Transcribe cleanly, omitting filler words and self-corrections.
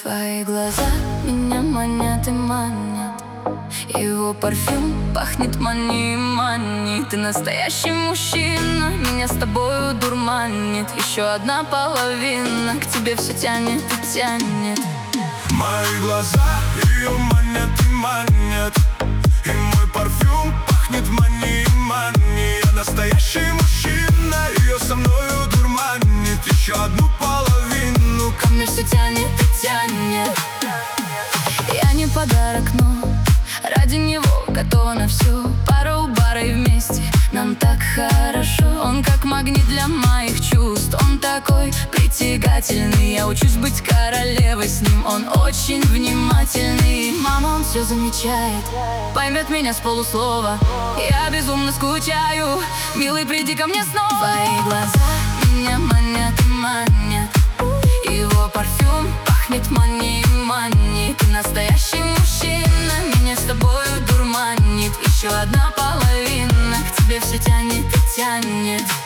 Твои глаза меня манят и манят, его парфюм пахнет мани. Ты настоящий мужчина, меня с тобою дурманит. Еще одна половина, к тебе все тянет и тянет. Мои глаза ее манят и манят, и мой парфюм пахнет мани. Я настоящий мужчина, ее со мною дурманит. Еще одну половину, ко мне все тянет и тянет. Я не подарок, но ради него готова на все. Пара у бара и вместе нам так хорошо. Он как магнит для моих чувств, он такой притягательный. Я учусь быть королевой с ним, он очень внимательный. Мама, он все замечает, поймет меня с полуслова. Я безумно скучаю, милый, приди ко мне снова. Твои глаза меня манят и манят, его парфюм пахнет мани. Ты настоящий мужчина, меня с тобою дурманит. Еще одна половина, к тебе все тянет и тянет.